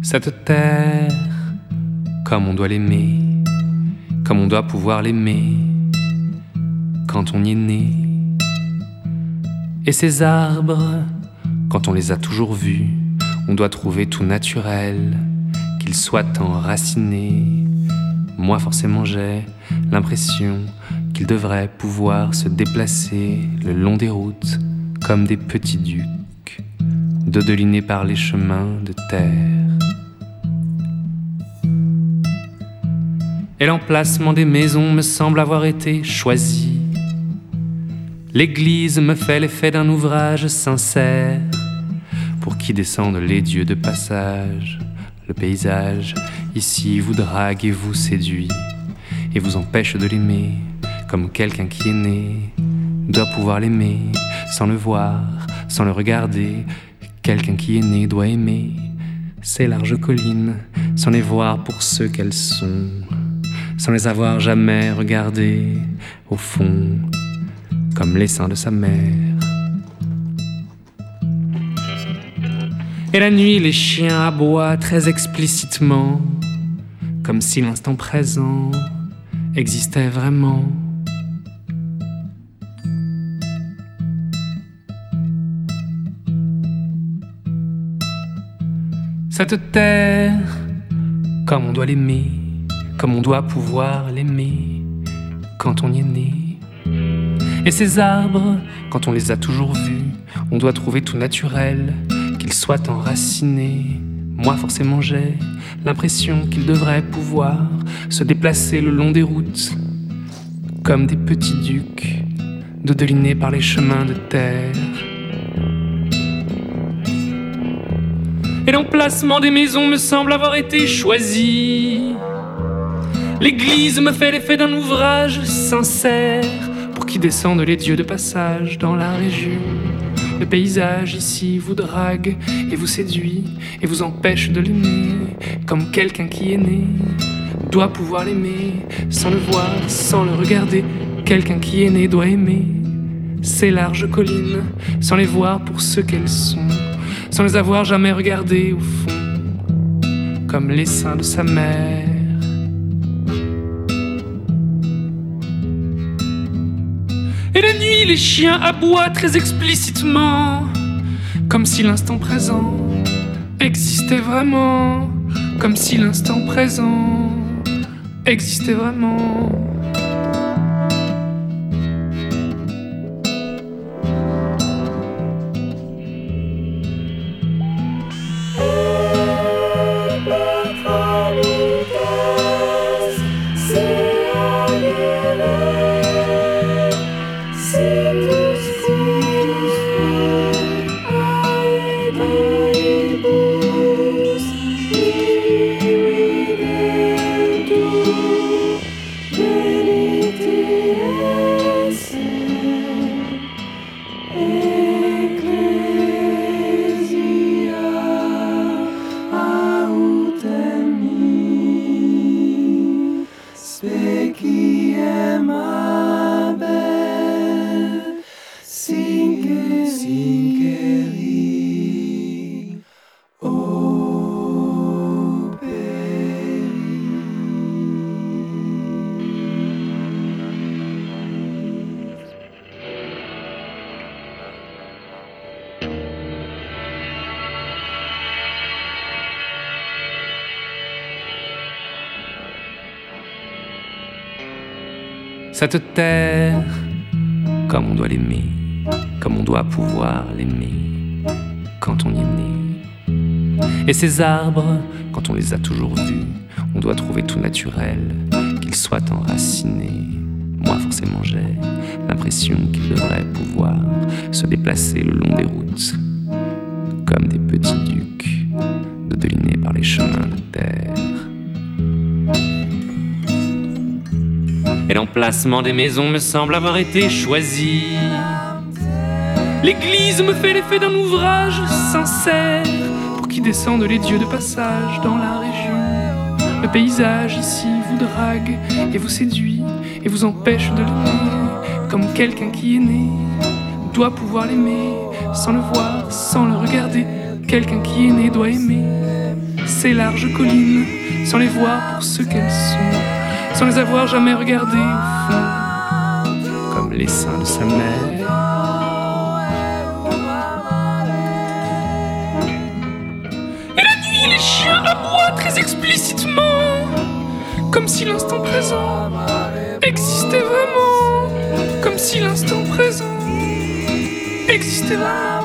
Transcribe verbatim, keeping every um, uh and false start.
Cette terre, comme on doit l'aimer, comme on doit pouvoir l'aimer quand on y est né. Et ces arbres, quand on les a toujours vus, on doit trouver tout naturel qu'ils soient enracinés. Moi forcément j'ai l'impression qu'ils devraient pouvoir se déplacer le long des routes comme des petits ducs, dodelinés par les chemins de terre. Et l'emplacement des maisons me semble avoir été choisi. L'église me fait l'effet d'un ouvrage sincère pour qui descendent les dieux de passage. Le paysage ici vous drague et vous séduit et vous empêche de l'aimer comme quelqu'un qui est né doit pouvoir l'aimer sans le voir, sans le regarder. Quelqu'un qui est né doit aimer ces larges collines sans les voir pour ce qu'elles sont, sans les avoir jamais regardées au fond comme les seins de sa mère. Et la nuit les chiens aboient très explicitement comme si l'instant présent existait vraiment. Cette terre, comme on doit l'aimer, comme on doit pouvoir l'aimer quand on y est né. Et ces arbres, quand on les a toujours vus, on doit trouver tout naturel qu'ils soient enracinés. Moi forcément j'ai l'impression qu'ils devraient pouvoir se déplacer le long des routes comme des petits ducs, dodelinés par les chemins de terre. Et l'emplacement des maisons me semble avoir été choisi. L'église me fait l'effet d'un ouvrage sincère pour qui descendent les dieux de passage dans la région. Le paysage ici vous drague et vous séduit et vous empêche de l'aimer comme quelqu'un qui est né doit pouvoir l'aimer sans le voir, sans le regarder. Quelqu'un qui est né doit aimer ces larges collines sans les voir pour ce qu'elles sont, sans les avoir jamais regardées au fond comme les seins de sa mère. Et la nuit, les chiens aboient très explicitement, comme si l'instant présent existait vraiment, comme si l'instant présent existait vraiment. Cette terre, comme on doit l'aimer, comme on doit pouvoir l'aimer quand on y est né. Et ces arbres, quand on les a toujours vus, on doit trouver tout naturel qu'ils soient enracinés. Moi forcément j'ai l'impression qu'ils devraient pouvoir se déplacer le long des routes comme des petits ducs, dodelinés par les chemins de terre. Et l'emplacement des maisons me semble avoir été choisi. L'église me fait l'effet d'un ouvrage sincère pour qui descendent les dieux de passage dans la région. Le paysage ici vous drague et vous séduit et vous empêche de l'aimer comme quelqu'un qui est né doit pouvoir l'aimer sans le voir, sans le regarder. Quelqu'un qui est né doit aimer ces larges collines, sans les voir pour ce qu'elles sont, sans les avoir jamais regardées au fond, comme les seins de sa mère. Et la nuit, les chiens aboient très explicitement, comme si l'instant présent existait vraiment, comme si l'instant présent existait vraiment.